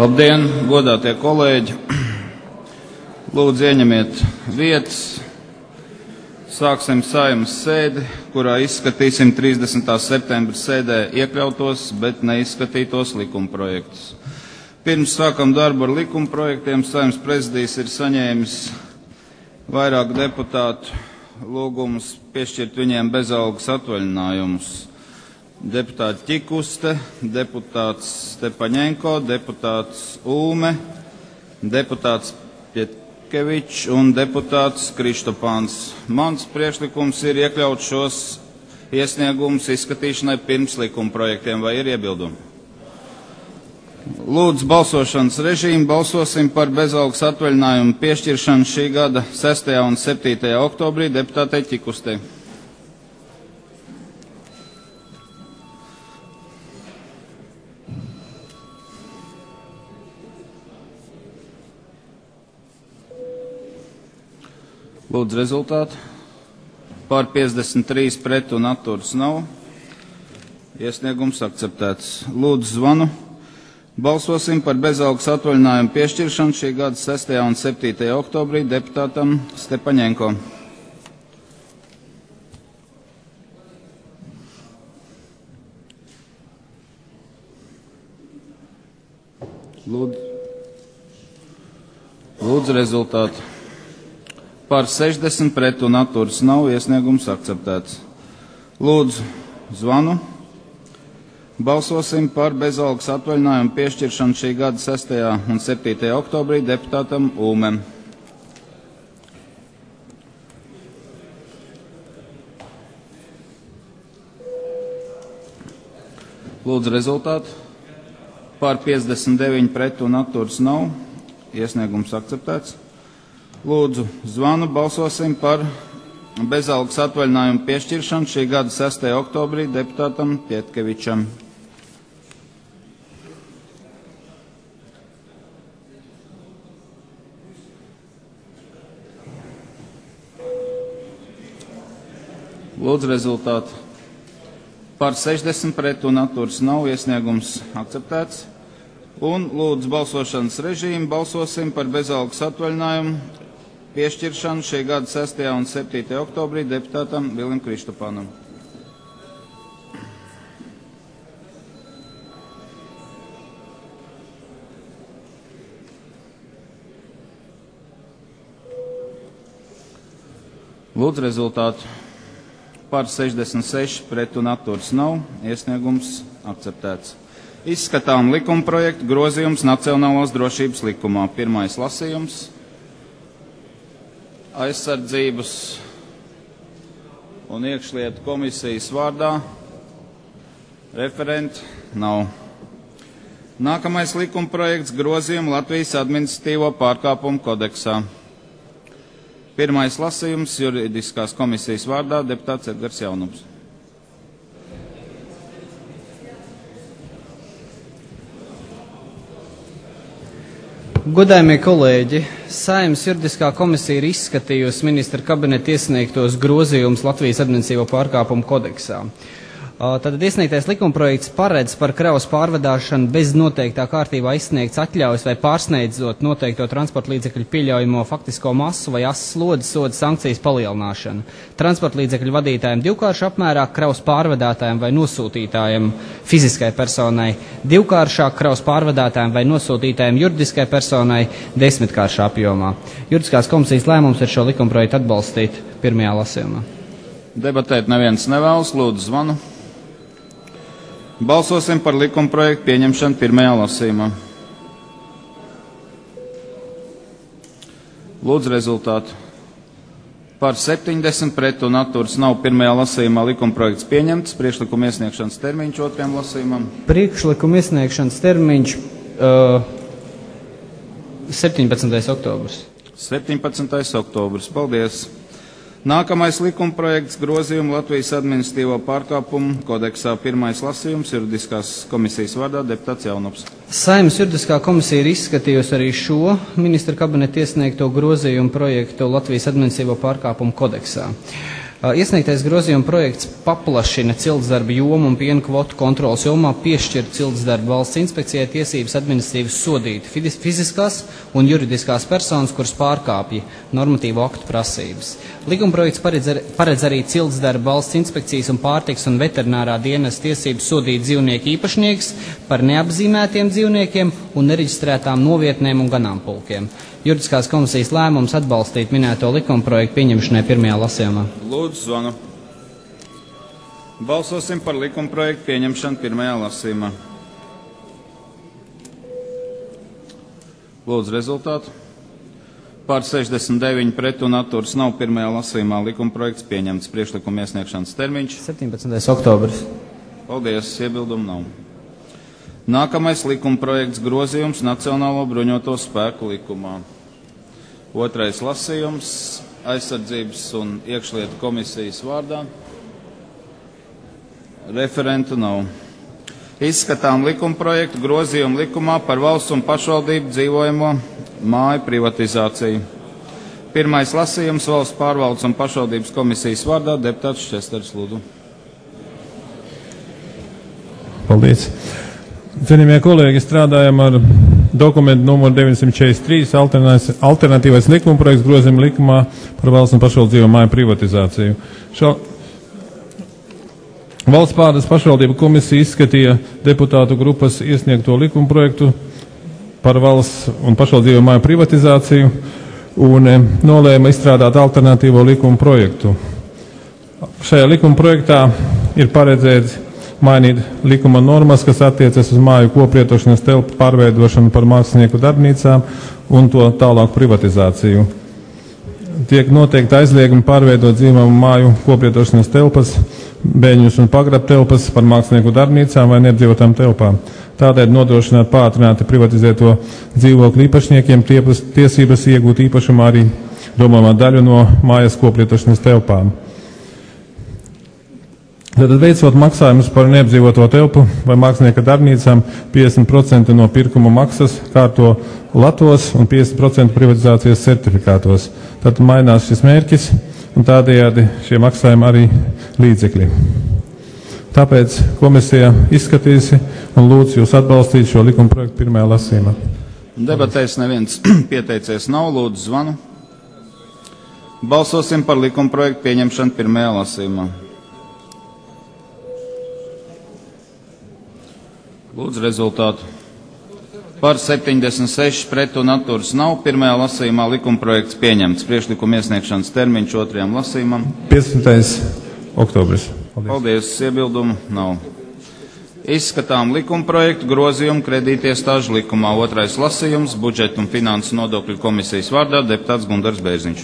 Labdien, godātie kolēģi! Lūdzu, ieņemiet vietas. Sāksim Saeimas sēdi, kurā izskatīsim 30. septembra sēdē iekļautos, bet neizskatītos likumprojektus. Pirms sākam darbu ar likumprojektiem, Saeimas prezidijs ir saņēmis vairāku deputātu lūgumus piešķirt viņiem bezalgas atvaļinājumus. Deputāti Ķikuste, deputāts Stepaņenko, deputāts Ulme, deputāts Pietkevičs un deputāts Krištopāns. Mans priekšlikums ir iekļaut šos iesniegumus izskatīšanai pirms likumprojektiem, vai ir iebildumi? Lūdzu, balsošanas režīmu. Balsosim par bezalgas atvaļinājumu piešķiršanu šī gada 6. un 7. oktobrī deputātei Ķikustei. Lūdzu, rezultātu. Par 53 pret un atturas nav. Iesniegums akceptēts. Lūdzu, zvanu. Balsosim par bezalgas atvaļinājumu piešķiršanu šī gada 6. un 7. oktobrī deputātam Stepaņenko. Lūdzu, rezultātu. Par 60 pret un atturas nav. Iesniegums akceptēts. Lūdzu, zvanu. Balsosim par bezalgas atvaļinājumu piešķiršanu šī gada 6. un 7. oktobrī deputātam Ulmem. Lūdzu, rezultātu. Par 59 pret un atturas nav. Iesniegums akceptēts. Lūdzu, zvanu. Balsosim par bezalgas atvaļinājumu piešķiršanu šī gada 6. oktobrī deputātam Pietkevičam. Lūdzu, rezultātu. Par 60 pret un atturas nav. Iesniegums akceptēts. Un lūdzu, balsošanas režīmu. Balsosim par bezalgas atvaļinājumu piešķiršanu šī gada 6. un 7. oktobrī deputātam Vilim Krištopānam. Lūdzu, rezultātu. Par 66 pret un atturas nav. Iesniegums akceptēts. Izskatām likumprojektu grozījums Nacionālās drošības likumā. Pirmais lasījums. Aizsardzības un iekšlietu komisijas vārdā referenti nav. Nākamais likumprojekts grozījumu Latvijas administratīvo pārkāpumu kodeksā. Pirmais lasījums juridiskās komisijas vārdā deputāts Edgars Jaunums. Godājamie kolēģi, Saeimas juridiskā komisija ir izskatījusi ministra kabineta iesniegtos grozījumus Latvijas administratīvo pārkāpumu kodeksā. Tātad iesniegtais likumprojekts paredz par kravas pārvadāšanu bez noteiktā kārtībā izsniegts atļaujas vai pārsniedzot noteikto transporta līdzekļu pieļaujamo faktisko masu vai asas soda sankcijas palielināšanu. Transporta līdzekļu vadītājiem 2-kāršu apmērā, kravas pārvadātājiem vai nosūtītājiem fiziskai personai 2-kāršā, kravas pārvadātājiem vai nosūtītājiem juridiskai personai 10-kāršā apjomā. Juridiskās komisijas lēmums ir šo likumprojektu atbalstīt pirmajā lasījumā. Debatēt neviens nevēlas. Lūdzu, zvanu. Balsosim par likumprojektu pieņemšanu pirmajā lasījumā. Lūdzu, rezultātu. Par 70 pret un atturas nav. Pirmajā lasījumā likumprojekts pieņemts. Priekšlikuma iesniegšanas termiņš otrajam lasījumam. Priekšlikuma iesniegšanas termiņš 17. oktobrs. 17. oktobrs. Paldies. Nākamais likumprojekts grozījumu Latvijas administratīvo pārkāpumu kodeksā. Pirmais lasījums juridiskās komisijas vārdā deputāts Jaunups. Saeimas juridiskā komisija ir izskatījusi arī šo ministra kabineta iesniegto grozījumu projektu Latvijas administratīvo pārkāpumu kodeksā. Iesniegtais grozījuma projekts paplašina ciltsdarba jomu un piena kvotu kontrolas jomā piešķir ciltsdarba valsts inspekcijai tiesības administratīvas sodīt fiziskās un juridiskās personas, kuras pārkāpja normatīvu aktu prasības. Likumprojekts paredz arī ciltsdarba valsts inspekcijas un pārtiks un veterinārā dienas tiesības sodīt dzīvnieku īpašnieks par neapzīmētiem dzīvniekiem un nereģistrētām novietnēm un ganāmpulkiem. Juridiskās komisijas lēmums atbalstīt minēto likumprojektu pieņemšanai pirmajā lasījumā. Lūdzu, zvanu. Balsosim par likumprojektu pieņemšanu pirmajā lasījumā. Lūdzu, rezultātu. Par 69 pret un atturas nav pirmajā lasījumā likumprojekts pieņemts. Priekšlikuma iesniegšanas termiņš 17. oktobris. Paldies, iebildumu nav. Nākamais likumprojekts grozījums Nacionālo bruņoto spēku likumā. Otrais lasījums aizsardzības un iekšlietu komisijas vārdā. Referentu nav. Izskatām likumprojektu grozījumu likumā par valsts un pašvaldību dzīvojamo māju privatizāciju. Pirmais lasījums valsts pārvaldes un pašvaldības komisijas vārdā deputāts Šķesters, lūdzu. Paldies. Cienījamie kolēģi, strādājam ar dokumentu numuru 943 alternatīvais likumprojekts grozījuma likumā par valsts un pašvaldību dzīvo māju privatizāciju. Valsts pārvaldes pašvaldību komisija izskatīja deputātu grupas iesniegto likumprojektu par valsts un pašvaldību dzīvo māju privatizāciju un nolēma izstrādāt alternatīvo likumprojektu. Šajā likumprojektā ir paredzēts mainīt likuma normas, kas attiecas uz māju koplietošanas telpu pārveidošanu par mākslinieku darbnīcām un to tālāk privatizāciju. Tiek noteikti aizliegumi pārveidot dzīvojamu māju koplietošanas telpas, bēņus un pagrab telpas par mākslinieku darbnīcām vai neapdzīvotām telpām. Tādēļ nodrošināt pātrināti privatizēto dzīvokļu īpašniekiem tiesības iegūt īpašumā arī domājumā daļu no mājas koplietošanas telpām. Tātad veicot maksājumus par neapdzīvoto telpu vai mākslinieka darbnīcām 50% no pirkuma maksas kārto latos un 50% privatizācijas certifikātos. Tad mainās šis mērķis un tādējādi šie maksājumi arī līdzekļi. Tāpēc komisija izskatījusi un lūdzu jūs atbalstīt šo likumprojektu pirmajā lasījumā. Debatēs neviens pieteicies nav, lūdzu zvanu. Balsosim par likumprojektu pieņemšanu pirmajā lasījumā. Lūdzu rezultātu. Par 76 pret un atturas nav. Pirmajā lasījumā likumprojekts pieņemts. Priekšlikuma iesniegšanas termiņš otrajam lasījumam 15. oktobris. Paldies, iebildumu nav. Izskatām likumprojektu grozījumu kredītiestāžu likumā. Otrais lasījums budžeta un finansu nodokļu komisijas vārdā deputāts Gundars Bērziņš.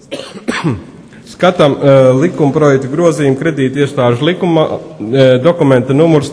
Skatām likumprojektu grozījumu kredītiestāžu likumā, dokumenta numurs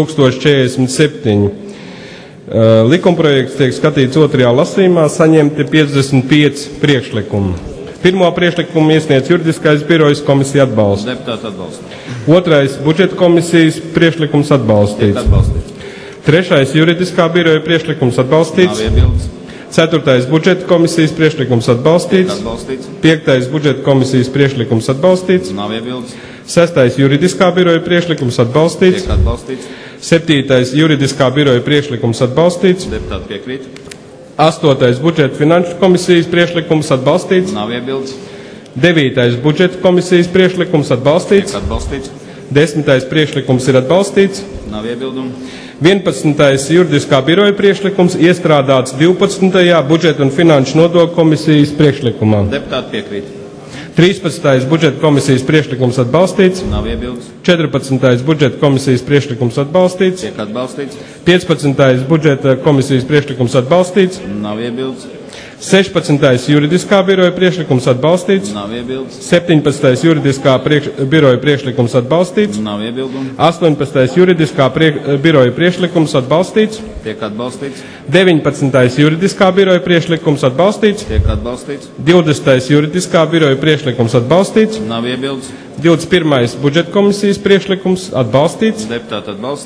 3047. Likumprojekts tiek skatīts otrajā lasījumā, saņemti 55 priekšlikumi. Pirmo priekšlikumu iesniedz juridiskais birojs, komisija atbalsta. Deputāti atbalsta. Otrais budžeta komisijas priekšlikums atbalstīts. Trešais juridiskā biroja priekšlikums atbalstīts. Nav iebildes. Ceturtais budžeta komisijas priekšlikums atbalstīts. Piektais budžeta komisijas priekšlikums atbalstīts. Nav iebildes. Sestais juridiskā biroja priekšlikums atbalstīts. Septītais juridiskā biroja priekšlikums atbalstīts. Deputāti piekrīt. Astotais budžeta finanšu komisijas priekšlikums atbalstīts. Nav iebildes. Devītais budžeta komisijas priekšlikums atbalstīts. Desmitais priekšlikums ir atbalstīts. Nav iebildumu. 11. juridiskā biroja priekšlikums iestrādāts 12. budžeta un finanšu nodokļu komisijas priekšlikumā. Deputāti piekrīt. 13. budžeta komisijas priekšlikums atbalstīts. Nav iebildes. 14. budžeta komisijas priekšlikums atbalstīts. Tiek atbalstīts. 15. budžeta komisijas priekšlikums atbalstīts. Nav iebildes. 16. juridiskā biroja priekšlikums atbalstīts. Nav iebildes. 17. juridiskā biroja priekšlikums atbalstīts. Nav iebildumu. 18. juridiskā biroja priekšlikums atbalstīts. Tiek atbalstīts. 19. juridiskā biroja priekšlikums atbalstīts. Tiek atbalstīts. 20. juridiskā biroja priekšlikums atbalstīts. Nav iebildes. 21. budžeta komisijas priekšlikums atbalstīts. Deputāti atbalsta.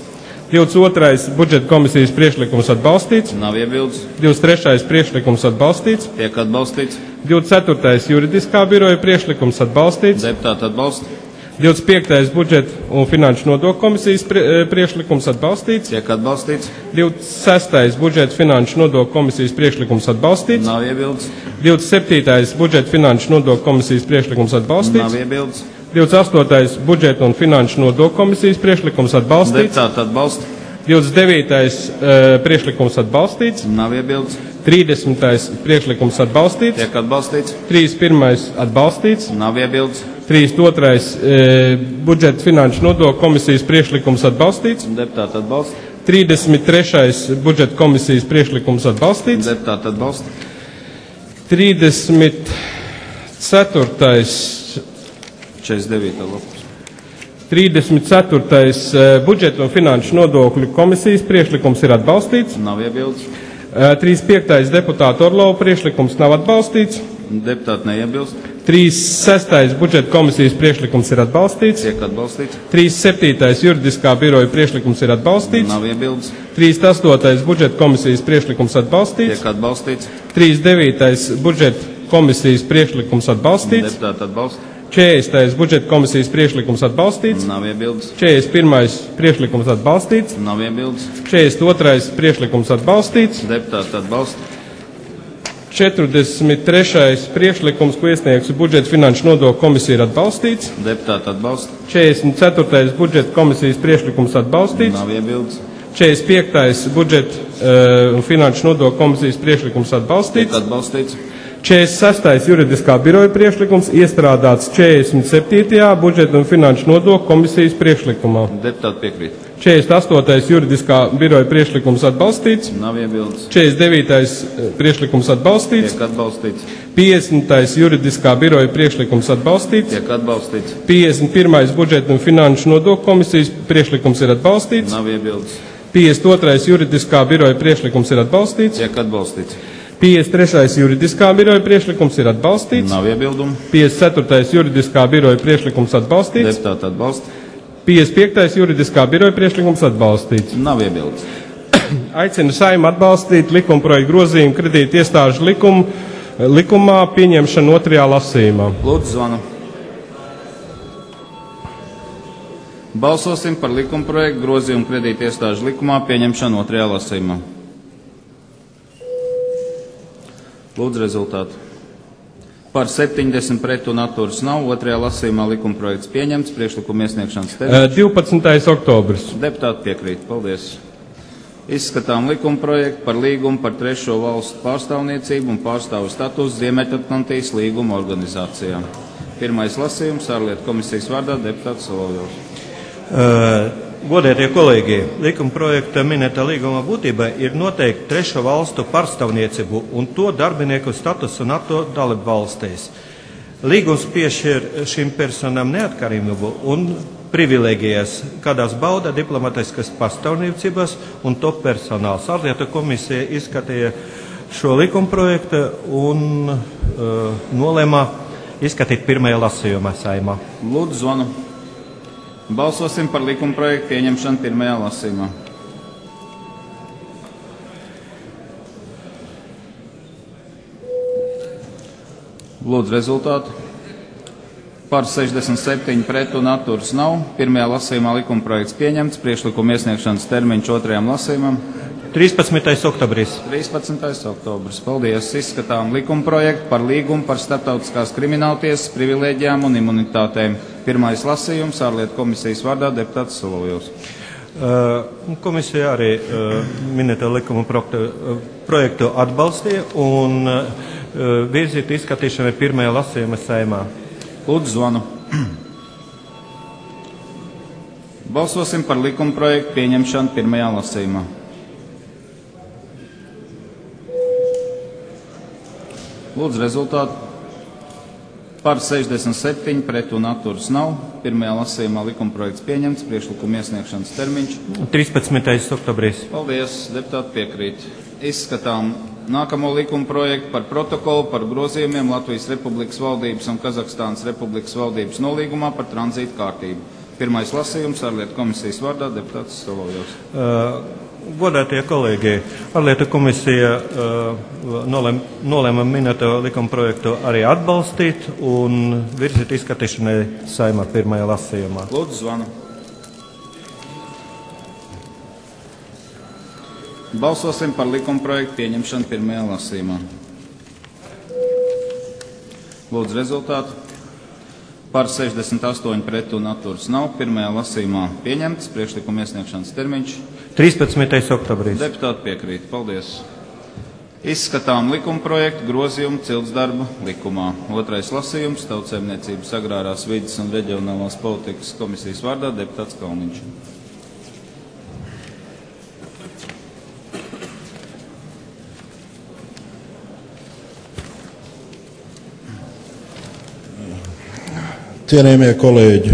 22. budžeta komisijas priekšlikums atbalstīts. Nav iebildes. 23. priekšlikums atbalstīts. Tiek atbalstīts. 24. juridiskā biroja priekšlikums atbalstīts. Deputāti atbalsta. 25. budžeta un finanšu nodokļu komisijas priekšlikums atbalstīts. Tiek atbalstīts. 26. budžeta finanšu nodokļu komisijas priekšlikums atbalstīts. Nav iebildes. 27. budžeta finanšu nodokļu komisijas priekšlikums atbalstīts. Nav iebildes. 28. budžeta un finanšu nodokļu komisijas priekšlikums atbalstīts. Deputāti atbalsta. 29. Priekšlikums atbalstīts. Nav iebildes. 30. priekšlikums atbalstīts. Tiek atbalstīts. 31. atbalstīts. Nav iebildes. 32. budžeta finanšu nodokļu komisijas priekšlikums atbalstīts. Deputāti atbalsta. 33. budžeta komisijas priekšlikums atbalstīts. Deputāti atbalsta. 34. 49. lapas. 34. budžeta un finanšu nodokļu komisijas priekšlikums ir atbalstīts. Nav iebildes. 35. deputāta Orlova priekšlikums nav atbalstīts. Deputāti neiebilst. 36. budžeta komisijas priekšlikums ir atbalstīts. Tiek atbalstīts. 37. juridiskā biroja priekšlikums ir atbalstīts. Nav iebildes. 38. budžeta komisijas priekšlikums atbalstīts. Tiek atbalstīts. 39. budžeta komisijas priekšlikums atbalstīts. Deputāti atbalsta. 40. budžeta komisijas priekšlikums atbalstīts. Nav iebildes. 41. priekšlikums atbalstīts. Nav iebildes. 42. priekšlikums atbalstīts. Deputāti atbalsta. 43. priekšlikums, ko iesniegsi budžeta finanšu nodokļu komisija, ir atbalstīts. Deputāti atbalsta. 44. budžeta komisijas priekšlikums atbalstīts. Nav iebildes. 45. budžeta un finanšu nodokļu komisijas priekšlikums Tiek atbalstīts. atbalstīts. 46. juridiskā biroja priekšlikums iestrādāts 47. budžeta un finanšu nodokļu komisijas priekšlikumā. Deputāti piekrīt. 48. juridiskā biroja priekšlikums atbalstīts. Nav iebildes. 49. priekšlikums atbalstīts. Tiek atbalstīts. 50. juridiskā biroja priekšlikums atbalstīts. Tiek atbalstīts. 51. budžeta un finanšu nodokļu komisijas priekšlikums ir atbalstīts. Nav iebildes. 52. juridiskā biroja priekšlikums ir atbalstīts. Tiek atbalstīts. 53. juridiskā biroja priekšlikums ir atbalstīts. Nav iebildumu. 54. juridiskā biroja priekšlikums atbalstīts. Deputāti atbalsta. 55. juridiskā biroja priekšlikums atbalstīts. Nav iebildes. Aicinu Saeimu atbalstīt likumprojektu grozījumu kredīti iestāžu likumā pieņemšanu otrajā lasījumā. Lūdzu, zvanu. Balsosim par likumprojektu grozījumu kredīti iestāžu likumā pieņemšanu otrajā lasījumā. Lūdzu rezultātu. Par 70 pret un atturas nav. Otrajā lasījumā likumprojekts pieņemts. Priekšlikuma iesniegšanas termiņš. 12. oktobris. Deputāti piekrīt. Paldies. Izskatām likumprojektu par līgumu par trešo valstu pārstāvniecību un pārstāvu statusu Ziemeļatlantijas līguma organizācijā. Pirmais lasījums ārlietu komisijas vārdā deputāts Solovjovs. Godētie kolēģi, likuma projekta minētā līguma būtība ir noteikti trešo valstu pārstāvniecību un to darbinieku statusu NATO dalību valstīs. Līgums piešķir šīm personām neatkarību un privilēģijas, kādās bauda diplomātiskas pārstāvniecības un top personāls. Ārlietu komisija izskatīja šo likuma projektu un nolēma izskatīt pirmajā lasījumā Saeimā. Lūdzu, zvanu. Balsosim par likuma projektu pieņemšanu pirmajā lasījumā. Lūdzu rezultātu. Par 67 pret un atturas nav. Pirmajā lasījumā likuma projekts pieņemts. Priekšlikuma iesniegšanas termiņš otrajam lasījumam. 13. oktobris. 13. oktobris. Paldies. Izskatām likuma projektu par līgumu par starptautiskās krimināltiesas privilēģijām un imunitātēm. Pirmais lasījums ārlietu komisijas vārdā deputāts Solovjovs. Komisija arī minēto likuma projektu atbalstīja un virzīt izskatīšanai pirmajā lasījuma Saeimā. Lūdzu, zvanu. Balsosim par likuma projektu pieņemšanu pirmajā lasījumā. Lūdzu rezultātu. Par 67 pret un atturas nav. Pirmajā lasījumā likuma projekts pieņemts. Priekšlikuma iesniegšanas termiņš. 13. oktobris. Paldies, deputāti piekrīt. Izskatām nākamo likuma projektu par protokolu par grozījumiem Latvijas Republikas valdības un Kazahstānas Republikas valdības nolīgumā par tranzītu kārtību. Pirmais lasījums ārlietu komisijas vārdā deputāts Solovjovs. Godātie kolēģi, ārlietu komisija nolēma minēto likuma projektu arī atbalstīt un virzīt izskatīšanai Saeimā pirmajā lasījumā. Lūdzu, zvanu. Balsosim par likuma projektu pieņemšanu pirmajā lasījumā. Lūdzu rezultātu. Par 68 pret un atturas nav. Pirmajā lasījumā pieņemts. Priekšlikuma iesniegšanas termiņš 13. oktobrīs. Deputāti piekrīt. Paldies. Izskatām likuma projektu grozījumu ciltsdarba likumā. Otrais lasījums Tautsaimniecības agrārās vides un reģionālās politikas komisijas vārdā deputāts Kalniņš. Cienījamie kolēģi,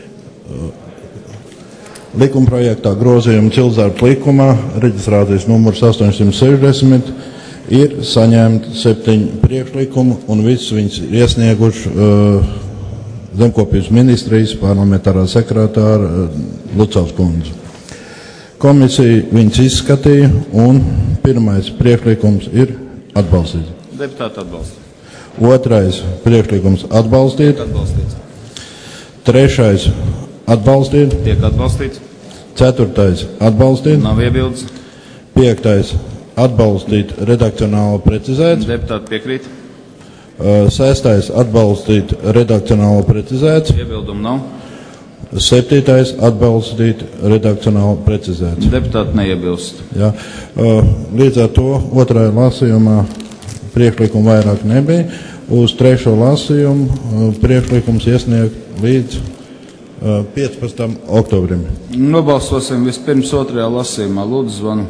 likumprojektā grozījuma ciltsdarba likumā, reģistrācijas numurs 860, ir saņemti 7 priekšlikumu un visus viņus iesnieguši Zemkopības ministrijas parlamentārā sekretāra Lucavs kundze. Komisija viņus izskatīja un pirmais priekšlikums ir atbalstīts. Deputāti atbalsta. Otrais priekšlikums atbalstīt. Atbalstīts. Trešais atbalstīt. Tiek atbalstīts. Ceturtais atbalstīt. Nav iebildes. Piektais atbalstīt redakcionāli precizēts. Deputāti piekrīt. Sestais atbalstīt redakcionāli precizēts. Iebildumu nav. Septītais atbalstīt redakcionāli precizēts. Deputāti neiebilst. Ja. Līdz ar to otrajā lasījumā priekšlikumu vairāk nebija. Uz trešo lasījumu priekšlikums iesniegt līdz 15. oktobrim. Nobalsosim vispirms otrajā lasījumā. Lūdzu, zvanu.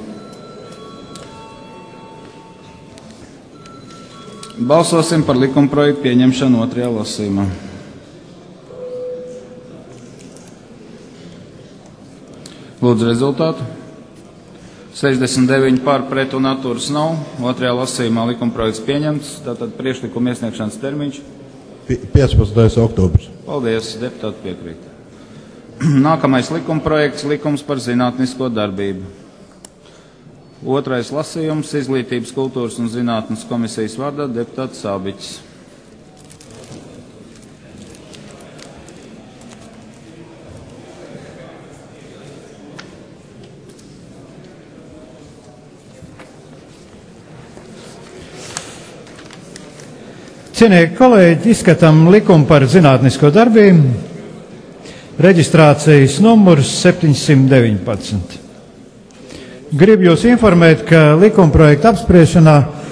Balsosim par likuma projektu pieņemšanu otrajā lasījumā. Lūdzu rezultātu. 69 pār pret un atturas nav. Otrajā lasījumā likuma projekts pieņemts. Tātad priekšlikuma iesniegšanas termiņš 15. oktobrs. Paldies, deputāti piekrīt. Nākamais likuma projekts, likums par zinātnisko darbību. Otrais lasījums, Izglītības, kultūras un zinātnes komisijas vārdā deputāts Sābiķis. Cienījamie kolēģi, izskatām likumu par zinātnisko darbību, reģistrācijas numurs 719. Gribu jūs informēt, ka likuma projekta apspriešanā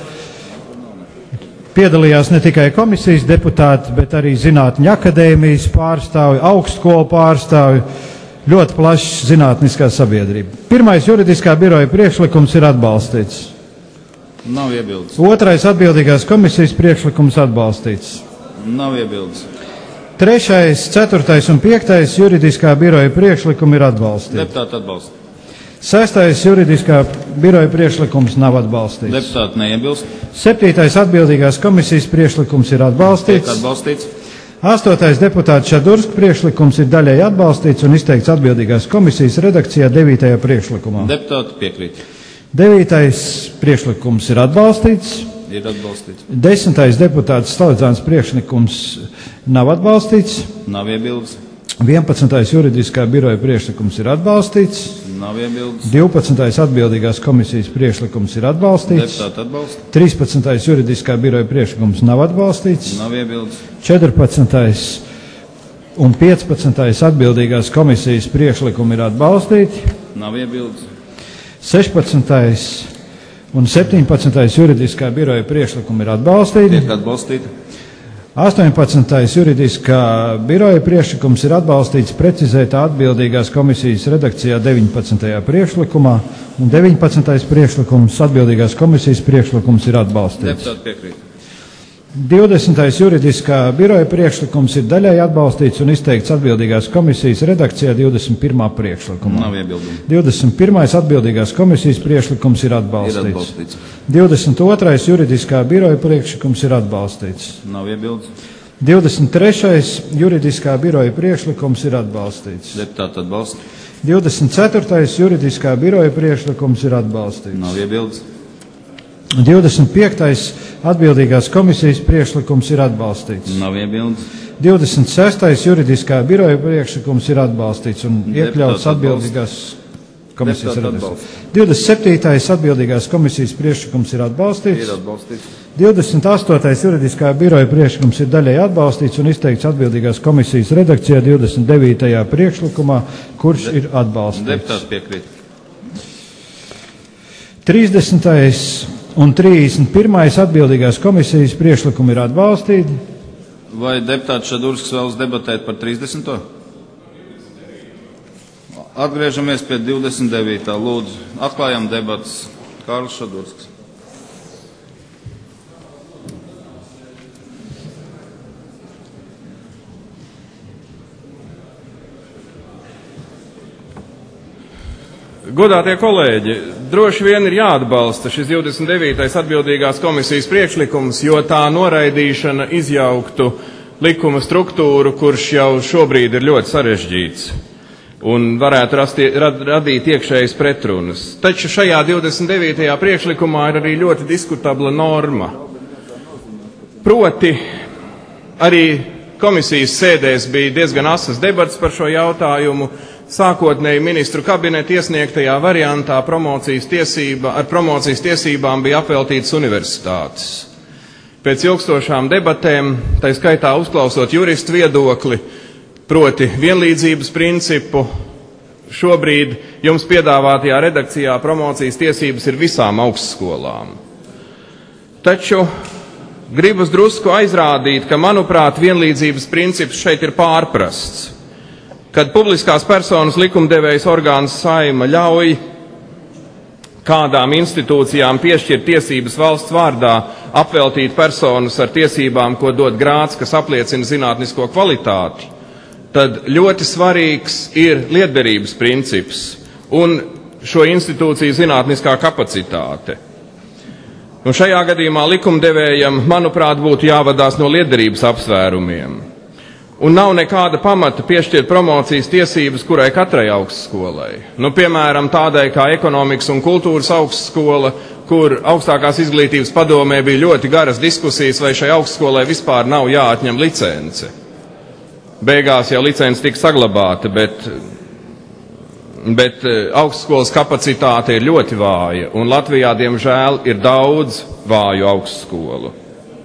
piedalījās ne tikai komisijas deputāti, bet arī Zinātņu akadēmijas pārstāvi, augstskolu pārstāvi, ļoti plašs zinātniskā sabiedrība. Pirmais juridiskā biroja priekšlikums ir atbalstīts. Nav iebildes. Otrais atbildīgās komisijas priekšlikums atbalstīts. Nav iebildes. Trešais, ceturtais un piektais juridiskā biroja priekšlikumi ir atbalstīti. Deputāti atbalsta. Sestais juridiskā biroja priekšlikums nav atbalstīts. Deputāti neiebilst. Septītais atbildīgās komisijas priekšlikums ir atbalstīts. Tiek atbalstīts. Astotais deputāts Šadurska priekšlikums ir daļēji atbalstīts un izteikts atbildīgās komisijas redakcijā 9. priekšlikumā. Deputāti piekrīt. 9. priekšlikums ir atbalstīts. Ir atbalstīts. 10. deputāts Staledzāns priekšlikums nav atbalstīts. Nav iebildes. 11. juridiskā biroja priekšlikums ir atbalstīts. Nav iebildes. 12. atbildīgās komisijas priekšlikums ir atbalstīts. Deputāti atbalsta. 13. juridiskā biroja priekšlikums nav atbalstīts. Nav iebildes. 14. un 15. atbildīgās komisijas priekšlikumi ir atbalstīti. Nav iebildes. 16. un 17. juridiskā biroja priekšlikumi ir atbalstīti. Tiek atbalstīti. 18. juridiskā biroja priekšlikums ir atbalstīts precizētā atbildīgās komisijas redakcijā 19. priekšlikumā, un 19. priekšlikums atbildīgās komisijas priekšlikums ir atbalstīts. Deputāti piekrīt. 20. juridiskā biroja priekšlikums ir daļai atbalstīts un izteikts atbildīgās komisijas redakcijā 21. priekšlikumā. Nav iebildumu. 21. atbildīgās komisijas priekšlikums ir atbalstīts. Ir atbalstīts. 22. juridiskā biroja priekšlikums ir atbalstīts. Nav iebildes. 23. juridiskā biroja priekšlikums ir atbalstīts. Deputāti atbalsta. 24. juridiskā biroja priekšlikums ir atbalstīts. Nav iebildes. 25. atbildīgās komisijas priekšlikums ir atbalstīts. Nav iebildes. 26. juridiskā biroja priekšlikums ir atbalstīts un iekļauts atbildīgās komisijas redakcijā. 27. atbildīgās komisijas priekšlikums ir atbalstīts. Ir atbalstīts. 28. juridiskā biroja priekšlikums ir daļai atbalstīts un izteikts atbildīgās komisijas redakcijā 29. priekšlikumā, kurš ir atbalstīts. Deputāti piekrīt. 30. un 31. atbildīgās komisijas priekšlikumi ir atbalstīti. Vai deputāts Šadurskis vēlas debatēt par 30. Atgriežamies pie 29. Lūdzu, atklājam debatas. Kārlis Šadurskis. Godātie kolēģi, droši vien ir jāatbalsta šis 29. atbildīgās komisijas priekšlikums, jo tā noraidīšana izjauktu likuma struktūru, kurš jau šobrīd ir ļoti sarežģīts un varētu radīt iekšējas pretrunas. Taču šajā 29. priekšlikumā ir arī ļoti diskutabla norma. Proti, arī komisijas sēdēs bija diezgan asas debats par šo jautājumu. Sākotnēji ministru kabineta iesniegtajā variantā ar promocijas tiesībām bija apveltītas universitātes. Pēc ilgstošām debatēm, tai skaitā uzklausot juristu viedokli, proti vienlīdzības principu, šobrīd jums piedāvātajā redakcijā promocijas tiesības ir visām augstskolām. Taču gribas drusku aizrādīt, ka, manuprāt, vienlīdzības princips šeit ir pārprasts. Kad publiskās personas likumdevējas orgāns Saeima ļauj kādām institūcijām piešķirt tiesības valsts vārdā apveltīt personas ar tiesībām, ko dod grāds, kas apliecina zinātnisko kvalitāti, tad ļoti svarīgs ir lietderības princips un šo institūciju zinātniskā kapacitāte. Un šajā gadījumā likumdevējam, manuprāt, būtu jāvadās no lietderības apsvērumiem. Un nav nekāda pamata piešķirt promocijas tiesības, kurai katrai augstskolai. Piemēram, tādai kā ekonomikas un kultūras augstskola, kur augstākās izglītības padomē bija ļoti garas diskusijas, vai šai augstskolai vispār nav jāatņem licence. Beigās jau licence tika saglabāta, bet augstskolas kapacitāte ir ļoti vāja, un Latvijā, diemžēl, ir daudz vāju augstskolu.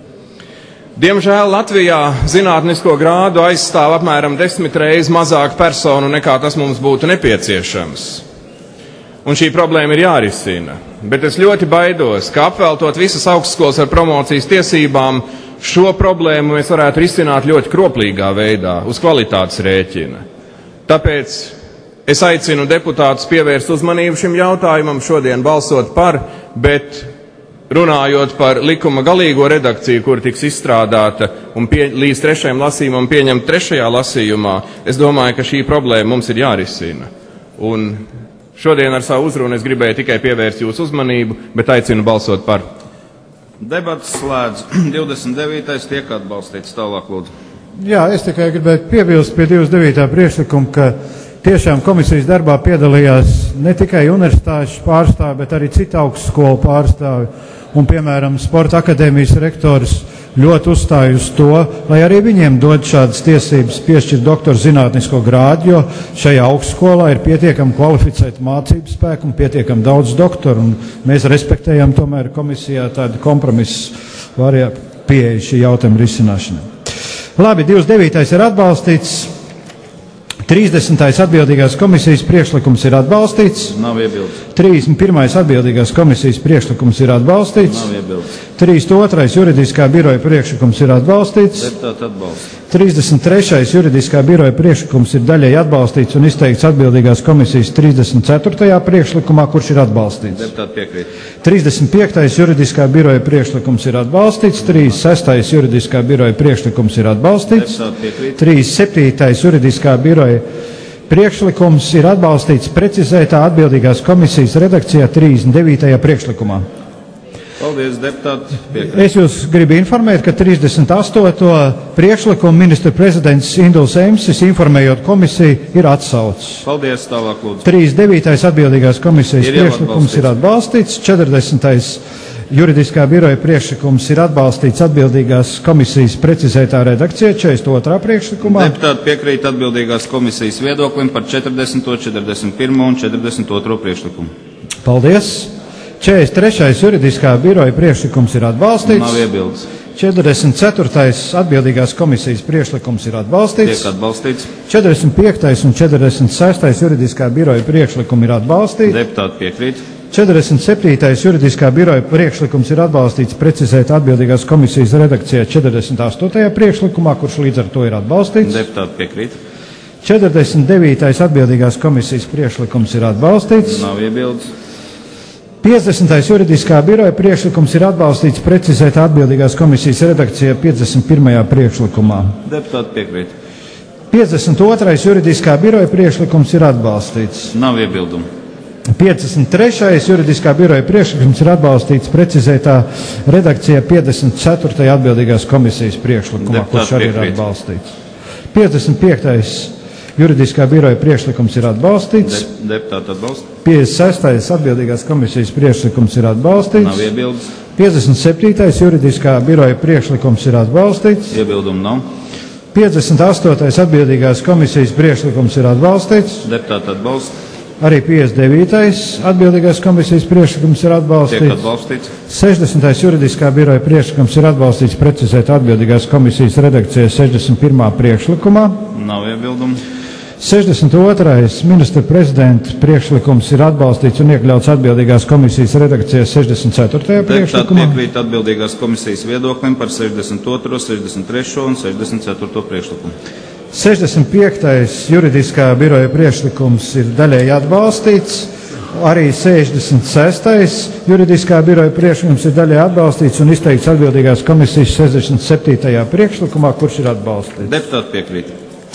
Diemžēl Latvijā zinātnisko grādu aizstāv apmēram 10 reizes mazāk personu, nekā tas mums būtu nepieciešams. Un šī problēma ir jārisina. Bet es ļoti baidos, ka apveltot visas augstskolas ar promocijas tiesībām, šo problēmu mēs varētu risināt ļoti kroplīgā veidā, uz kvalitātes rēķina. Tāpēc es aicinu deputātus pievērst uzmanību šim jautājumam, šodien balsot par, bet runājot par likuma galīgo redakciju, kur tiks izstrādāta un līdz 3. lasījumam pieņemt 3. lasījumā, es domāju, ka šī problēma mums ir jārisina. Un šodien ar savu uzrunu es gribēju tikai pievērst jūsu uzmanību, bet aicinu balsot par. Debats slēdz. 29. tiek atbalstīts. Tālāk, lūdzu. Jā, es tikai gribēju piebilst pie 29. priekšlikuma, ka tiešām komisijas darbā piedalījās ne tikai universitāšu pārstāvi, bet arī citu augstskolu pārstāvi. Un, piemēram, Sporta akadēmijas rektors ļoti uzstāja uz to, lai arī viņiem dod šādas tiesības piešķirt doktora zinātnisko grādu, jo šajā augstskolā ir pietiekami kvalificēta mācību spēku un pietiekami daudz doktoru, un mēs respektējam tomēr komisijā tādu kompromisu pieeju šī jautājuma risināšanai. Labi, 29. ir atbalstīts. 30. atbildīgās komisijas priekšlikums ir atbalstīts. Nav iebildes. 31. atbildīgās komisijas priekšlikums ir atbalstīts. Nav iebildes. 32. juridiskā biroja priekšlikums ir atbalstīts. Deputāti atbalsta. 33. juridiskā biroja priekšlikums ir daļai atbalstīts un izteikts atbildīgās komisijas 34. priekšlikumā, kurš ir atbalstīts. Deputāti piekrīt. 35. juridiskā biroja priekšlikums ir atbalstīts. 36. juridiskā biroja priekšlikums ir atbalstīts. 37. juridiskā biroja priekšlikums ir atbalstīts precizētā atbildīgās komisijas redakcijā 39. priekšlikumā. Paldies, deputāti. Piekrīt. Es jūs gribu informēt, ka 38. priekšlikumu ministra prezidents Induls Emsis, informējot komisiju, ir atsaucis. Paldies, tālāk lūdzu. 39. atbildīgās komisijas priekšlikums ir atbalstīts, 40. juridiskā biroja priekšlikums ir atbalstīts atbildīgās komisijas precizētā redakcijā 42. priekšlikumā. Deputāti piekrīt atbildīgās komisijas viedoklim par 40., 41. un 42. priekšlikumu. Paldies! 43. juridiskā biroja priekšlikums ir atbalstīts. Nav iebildes. 44. atbildīgās komisijas priekšlikums ir atbalstīts. Tiek atbalstīts. 45. un 46. juridiskā biroja priekšlikumi ir atbalstīti. Deputāti piekrīt. 47. juridiskā biroja priekšlikums ir atbalstīts precizēt atbildīgās komisijas redakcijā 48. priekšlikumā, kurš līdz ar to ir atbalstīts. Deputāti piekrīt. 49. atbildīgās komisijas priekšlikums ir atbalstīts. Nav iebildes. 50. juridiskā biroja priekšlikums ir atbalstīts precizēt atbildīgās komisijas redakcijā 51. priekšlikumā. Deputāti piekrīt. 52. juridiskā biroja priekšlikums ir atbalstīts. Nav iebildumu. 53. juridiskā biroja priekšlikums ir atbalstīts precizētā redakcijā 54. atbildīgās komisijas priekšlikumā, kurš arī ir atbalstīts. 55. juridiskā biroja priekšlikums ir atbalstīts. Deputāti atbalsta. 56. atbildīgās komisijas priekšlikums ir atbalstīts. Nav iebildes. 57. juridiskā biroja priekšlikums ir atbalstīts. Iebildumu nav. 58. atbildīgās komisijas priekšlikums ir atbalstīts. Deputāti atbalsta. Arī 59. atbildīgās komisijas priekšlikums ir atbalstīts. Tiek atbalstīts. 60. juridiskā biroja priekšlikums ir atbalstīts precizēt atbildīgās komisijas redakcijā 61. priekšlikumā. Nav iebildumu. 62. ministra prezidenta priekšlikums ir atbalstīts un iekļauts atbildīgās komisijas redakcijā 64. priekšlikumā. Deputāti piekrīt atbildīgās komisijas viedoklim par 62., 63. un 64. priekšlikumu. 65. juridiskā biroja priekšlikums ir daļēji atbalstīts, arī 66. juridiskā biroja priekšlikums ir daļēji atbalstīts un izteikts atbildīgās komisijas 67. priekšlikumā, kurš ir atbalstīts. Deputāti piekrīt.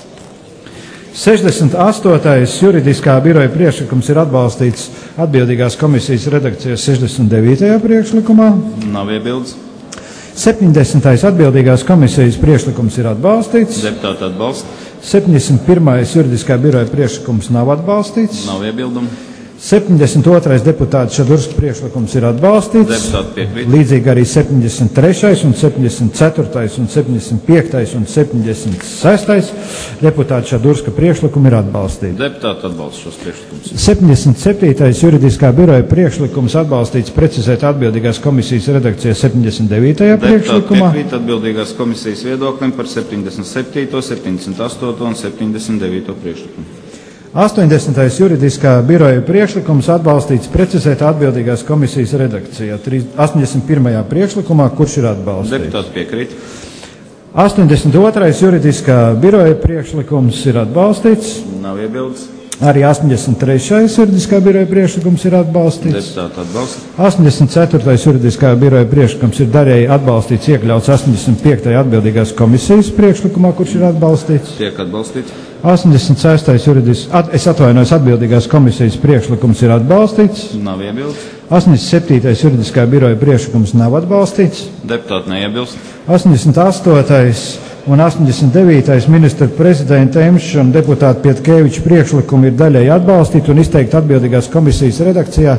68. juridiskā biroja priekšlikums ir atbalstīts atbildīgās komisijas redakcijā 69. priekšlikumā. Nav iebildes. 70. atbildīgās komisijas priekšlikums ir atbalstīts. Deputāti atbalsta. 71. juridiskā biroja priekšlikums nav atbalstīts. Nav iebildumu. 72. deputāta Šadurskas priekšlikums ir atbalstīts. Deputāti piekrīt. Līdzīgi arī 73. un 74. un 75. un 76. deputāta Šadurska priekšlikumi ir atbalstīti. Deputāti atbalsta šos priekšlikumus. 77. juridiskā biroja priekšlikums atbalstīts precizēt atbildīgās komisijas redakcijā 79. priekšlikumā. Deputāti piekrīt atbildīgās komisijas viedoklim par 77., 78. un 79. priekšlikumu. 80. juridiskā biroja priekšlikums atbalstīts precizētā atbildīgās komisijas redakcijā 81. priekšlikumā, kurš ir atbalstīts. Deputāti piekrīt. 82. juridiskā biroja priekšlikums ir atbalstīts. Nav iebildes. Arī 83. juridiskā biroja priekšlikums ir atbalstīts. Deputāti atbalsta. 84. juridiskā biroja priekšlikums ir daļēji atbalstīts, iekļauts 85. atbildīgās komisijas priekšlikumā, kurš ir atbalstīts. Tiek atbalstīts. 86. atbildīgās komisijas priekšlikums ir atbalstīts. Nav iebildes. 87. juridiskā biroja priekšlikums nav atbalstīts. Deputāti neiebilst. 88. un 89. ministra prezidenta Emša un deputāta Pietkeviča priekšlikumi ir daļēji atbalstīti un izteikti atbildīgās komisijas redakcijā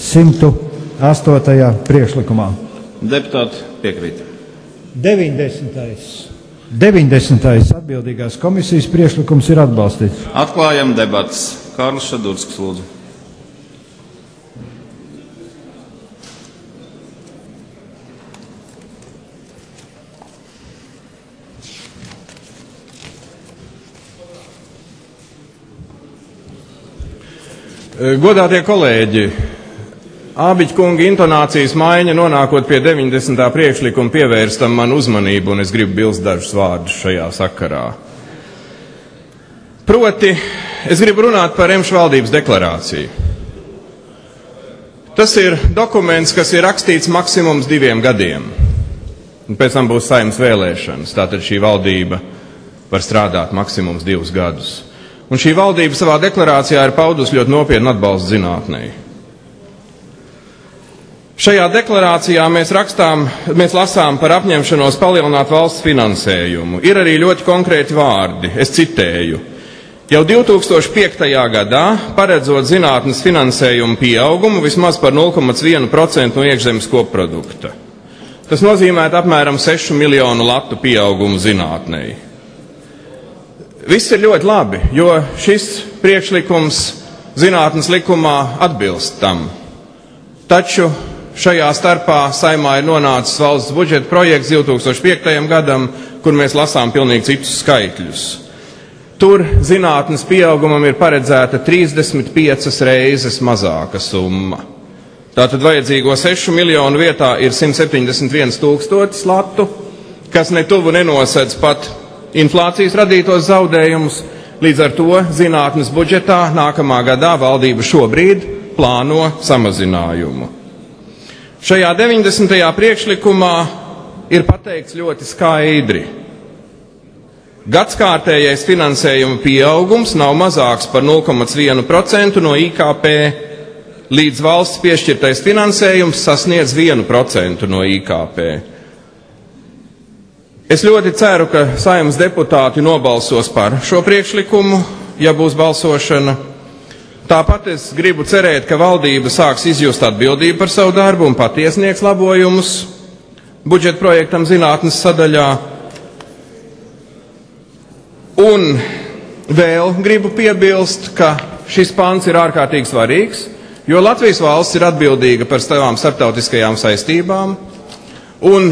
108. priekšlikumā. Deputāti piekrīt. 90. atbildīgās komisijas priekšlikums ir atbalstīts. Atklājam debatas. Kārlis Šadurskas, lūdzu. Godātie kolēģi, Ābiķa kunga intonācijas maiņa nonākot pie 90. priekšlikuma pievērstam man uzmanību, un es gribu bilst dažus vārdus šajā sakarā. Proti, es gribu runāt par Emša valdības deklarāciju. Tas ir dokuments, kas ir rakstīts maksimums 2 gadiem. Un pēc tam būs Saeimas vēlēšanas, tātad šī valdība var strādāt maksimums 2 gadus. Un šī valdība savā deklarācijā ir paudusi ļoti nopietnu atbalstu zinātnei. Šajā deklarācijā mēs lasām par apņemšanos palielināt valsts finansējumu. Ir arī ļoti konkrēti vārdi, es citēju. Jau 2005. gadā, paredzot zinātnes finansējumu pieaugumu vismaz par 0,1% no iekšzemes koprodukta. Tas nozīmētu apmēram 6 miljonu latu pieaugumu zinātnei. Viss ir ļoti labi, jo šis priekšlikums zinātnes likumā atbilst tam. Taču šajā starpā Saeimā ir nonācis valsts budžeta projekts 2005. gadam, kur mēs lasām pilnīgi citus skaitļus. Tur zinātnes pieaugumam ir paredzēta 35 reizes mazāka summa. Tātad vajadzīgo 6 miljonu vietā ir 171 000 latu, kas netuvu nenosedz pat inflācijas radītos zaudējumus. Līdz ar to zinātnes budžetā nākamā gadā valdība šobrīd plāno samazinājumu. Šajā 90. priekšlikumā ir pateikts ļoti skaidri. Gadskārtējais finansējuma pieaugums nav mazāks par 0,1% no IKP, līdz valsts piešķirtais finansējums sasniedz 1% no IKP. Es ļoti ceru, ka Saeimas deputāti nobalsos par šo priekšlikumu, ja būs balsošana. Tāpat es gribu cerēt, ka valdība sāks izjust atbildību par savu darbu un pat iesniegs labojumus budžeta projektam zinātnes sadaļā. Un vēl gribu piebilst, ka šis pants ir ārkārtīgi svarīgs, jo Latvijas valsts ir atbildīga par savām starptautiskajām saistībām un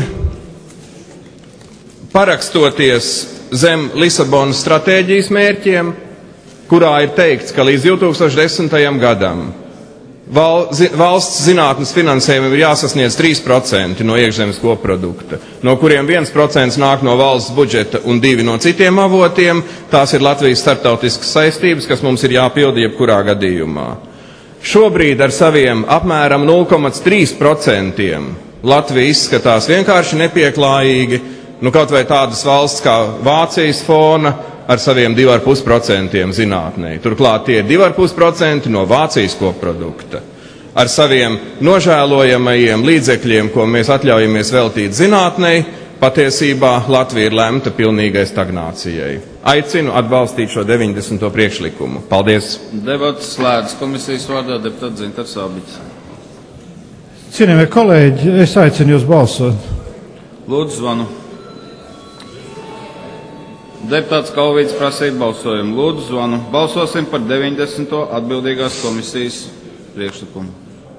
parakstoties zem Lisabonas stratēģijas mērķiem, kurā ir teikts, ka līdz 2010. gadam valsts zinātnes finansējumam ir jāsasniedz 3% no iekšzemes koprodukta, no kuriem 1% nāk no valsts budžeta un 2% no citiem avotiem. Tās ir Latvijas starptautiskas saistības, kas mums ir jāpilda jebkurā gadījumā. Šobrīd ar saviem apmēram 0,3% Latvija izskatās vienkārši nepieklājīgi, kaut vai tādas valsts kā Vācijas fona ar saviem 2,5% zinātnē. Turklāt tie ir 2,5% no Vācijas koprodukta. Ar saviem nožēlojamajiem līdzekļiem, ko mēs atļaujamies veltīt zinātnei, patiesībā Latvija ir lemta pilnīgai stagnācijai. Aicinu atbalstīt šo 90. priekšlikumu. Paldies! Debats slēdz komisijas vārdā deputāts Dzintars Ābiķis. Cienījamie kolēģi, es aicinu jūs balsot. Lūdzu, zvanu. Deputāts Kalvīts prasīja balsojumu. Lūdzu, zvanu. Balsosim par 90. atbildīgās komisijas priekšlikumu.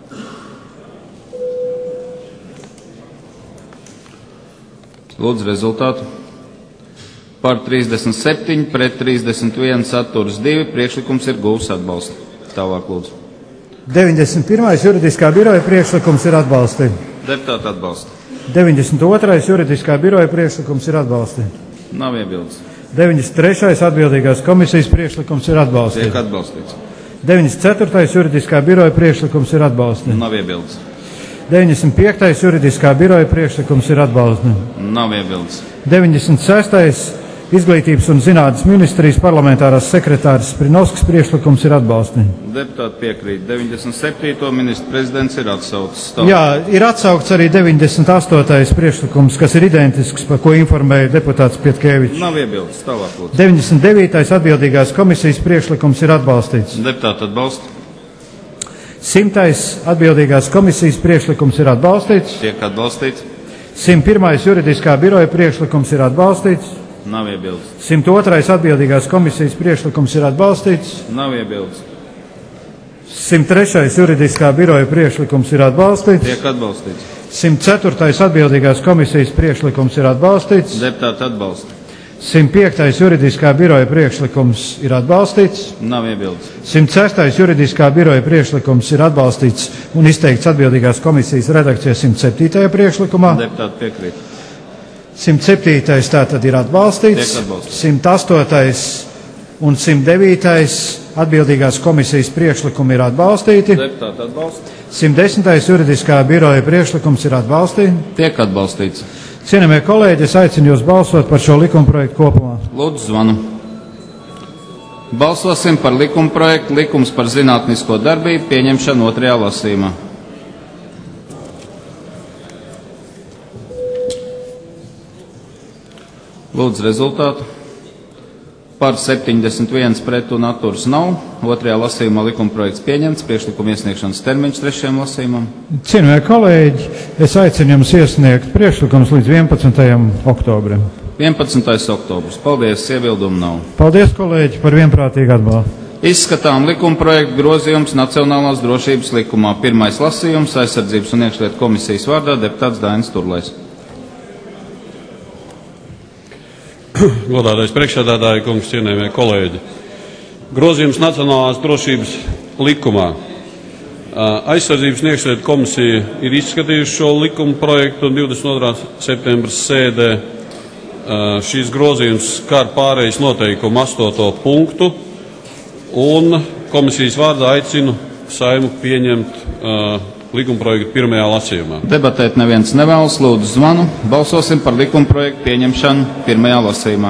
Lūdzu, rezultātu. Par 37, pret 31, atturas 2. Priekšlikums ir guvis atbalstu. Tālāk, lūdzu. 91. juridiskā biroja priekšlikums ir atbalstīts. Deputāti atbalsta. 92. juridiskā biroja priekšlikums ir atbalstīts. Nav iebildes. 93. atbildīgās komisijas priekšlikums ir atbalstīts. Tiek atbalstīts. 94. juridiskā biroja priekšlikums ir atbalstīts. Nav iebildes. 95. juridiskā biroja priekšlikums ir atbalstīts. Nav iebildes. 96. Izglītības un zinātnes ministrijas parlamentārās sekretārs Sprinovskis priekšlikums ir atbalstīts. Deputāti piekrīt. 97. ministra prezidents ir atsaucis. Jā, ir atsaukts arī 98. priekšlikums, kas ir identisks, par ko informēja deputāts Pietkēvičs. Nav iebildes. Tālāk, lūdzu. 99. atbildīgās komisijas priekšlikums ir atbalstīts. Deputāti atbalsta. 100. atbildīgās komisijas priekšlikums ir atbalstīts. Tiek atbalstīts. 101. juridiskā biroja priekšlikums ir atbalstīts. Nav iebildes. 102. atbildīgās komisijas priekšlikums ir atbalstīts. Nav iebildes. 103. juridiskā biroja priekšlikums ir atbalstīts. Tiek atbalstīts. 104. atbildīgās komisijas priekšlikums ir atbalstīts. Deputāti atbalsta. 105. juridiskā biroja priekšlikums ir atbalstīts. Nav iebildes. 106. juridiskā biroja priekšlikums ir atbalstīts un izteikts atbildīgās komisijas redakcijas 107. priekšlikumā. Deputāti piekrīt. 107. tātad ir atbalstīts. 108. un 109. atbildīgās komisijas priekšlikumi ir atbalstīti. Deputāti atbalsta. 110. juridiskā biroja priekšlikums ir atbalstīts. Tiek atbalstīts. Cienījamie kolēģi, es aicinu jūs balsot par šo likumprojektu kopumā. Lūdzu, zvanu. Balsosim par likumprojektu likums par zinātnisko darbību pieņemšanu otrajā lasījumā. Lūdzu rezultātu. Par 71 pret un atturas nav. Otrajā lasījumā likumprojekts pieņemts. Priekšlikuma iesniegšanas termiņš trešajam lasījumam. Cienījamie kolēģi, es aicinu jums iesniegt priekšlikums līdz 11. oktobrim. 11. oktobrs. Paldies, iebildumu nav. Paldies, kolēģi, par vienprātīgu atbalstu. Izskatām likumprojektu grozījums Nacionālās drošības likumā. Pirmais lasījums aizsardzības un iekšlietu komisijas vārdā deputāts Dainis Turlais. Godātais priekšsēdētāji, kungs, cienījamie kolēģi. Grozījums Nacionālās drošības likumā. Aizsardzības un iekšlietu komisija ir izskatījusi šo likuma projektu 22. septembra sēdē. Šīs grozījums skar pārejas noteikumu 8. punktu un komisijas vārdā aicinu Saimu pieņemt likumprojektu pirmajā lasījumā. Debatēt neviens nevēlas, lūdzu zvanu. Balsosim par likumprojektu pieņemšanu pirmajā lasījumā.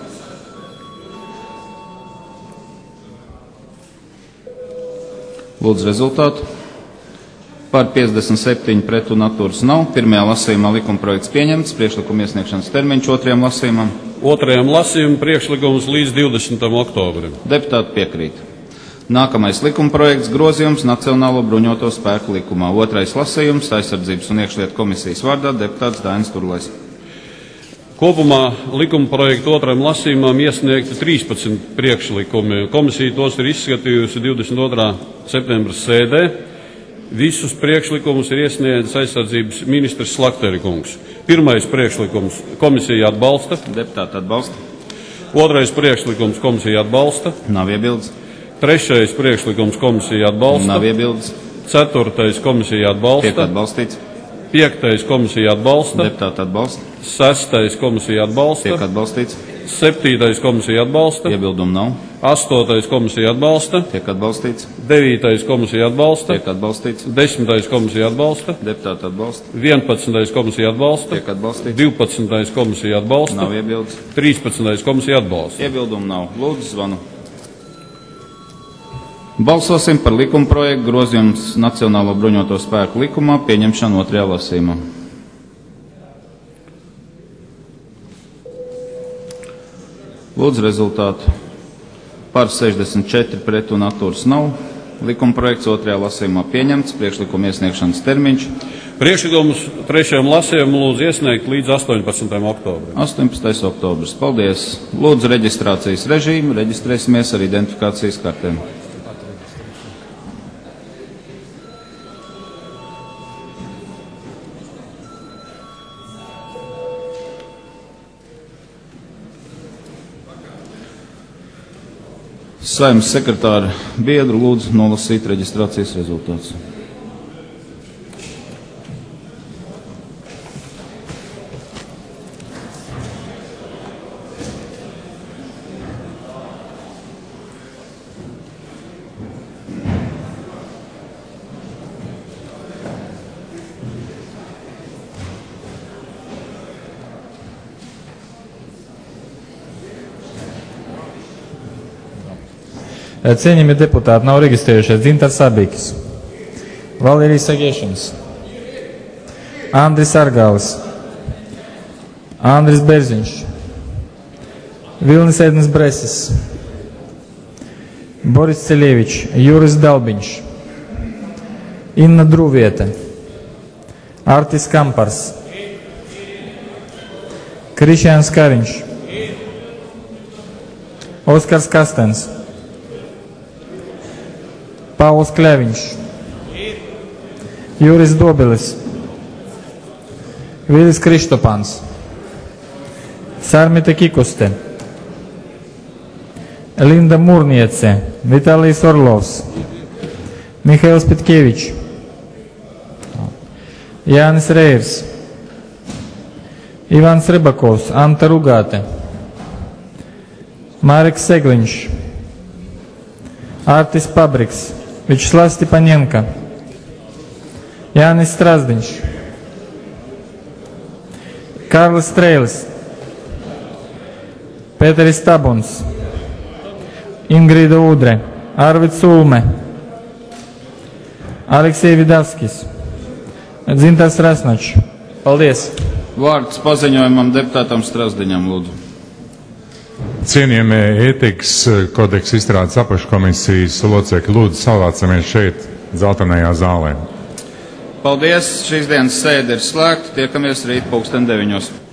Lūdzu rezultātu. Par 57 pret un atturas nav. Pirmajā lasījumā likumprojekts pieņemts. Priekšlikuma iesniegšanas termiņš otrajam lasījumam. Otrajam lasījumam priekšlikums līdz 20. oktobrim. Deputāti piekrīt. Nākamais likumprojekts grozījums Nacionālo bruņoto spēku likumā. Otrais lasījums aizsardzības un iekšlietu komisijas vārdā deputāts Dainis Turlais. Kopumā likumprojektu otrajam lasījumam iesniegti 13 priekšlikumi. Komisija tos ir izskatījusi 22. septembra sēdē. Visus priekšlikumus ir iesniedzis aizsardzības ministrs Slakteri-kungs. Pirmais priekšlikums komisija atbalsta. Deputāti atbalsta. Otrais priekšlikums komisija atbalsta. Nav iebildes. Trešais priekšlikums komisija atbalsta. Nav iebildes. Ceturtais komisija atbalsta. Tiek atbalstīts. Piektais komisija atbalsta. Deputāti atbalsta. Sestais komisija atbalsta. Tiek atbalstīts. Septītais komisija atbalsta. Iebildumu nav. Astotais komisija atbalsta. Tiek atbalstīts. Devītais komisija atbalsta. Tiek atbalstīts. Desmitais komisija atbalsta. Deputāti atbalsta. 11. komisija atbalsta. Tiek atbalstīts. 12. komisija atbalsta. Nav iebildes. 13. komisija atbalsta. Iebildumu nav. Lūdzu zvanu. Balsosim par likumprojektu grozījums Nacionālo bruņoto spēku likumā pieņemšanu otrajā lasījumā. Lūdzu rezultātu. Par 64 pret un atturas nav. Likumprojekts otrajā lasījumā pieņemts. Priekšlikuma iesniegšanas termiņš. Priekšlikums trešajam lasījumam lūdzu iesniegt līdz 18. oktobrim. 18. oktobris. Paldies. Lūdzu reģistrācijas režīmu. Reģistrēsimies ar identifikācijas kartēm. Saeimas sekretāra biedru lūdzu nolasīt reģistrācijas rezultātus. Cienījamie deputāti, nav reģistrējušies Dzintars Sabīkis, Valērijas Sagiešanas, Andris Argālis, Andris Berziņš, Vilnis Ednis Bresis, Boris Ceļievičs, Juris Dalbiņš, Inna Drūviete, Artis Kampars, Krišjāns Kariņš, Oskars Kastens, Pauls Kleviņš, Juris Dobilis, Vilis Krištopans, Sarmita Kikuste, Linda Mūrniece, Vitālijs Orlovs, Mihails Pitkevičs, Jānis Reirs, Ivans Rybakovs, Anta Rugāte, Māriks Segliņš, Artis Pabriks, Vičslavs Stipaņenka, Jānis Strazdiņš, Kārlis Streilis, Pēteris Tabuns, Ingrīda Udre, Arvids Ulme, Aleksej Vidavskis, Dzintars Rasnačs, Paldies! Vārds paziņojumam deputātam Strasdiņam, lūdzu. Cienījamie ētikas kodeksa izstrādes apakškomisijas locekļi, lūdzu savācamies šeit, dzeltenajā zālē. Paldies, šīs dienas sēde ir slēgta, tiekamies rīt 9:00.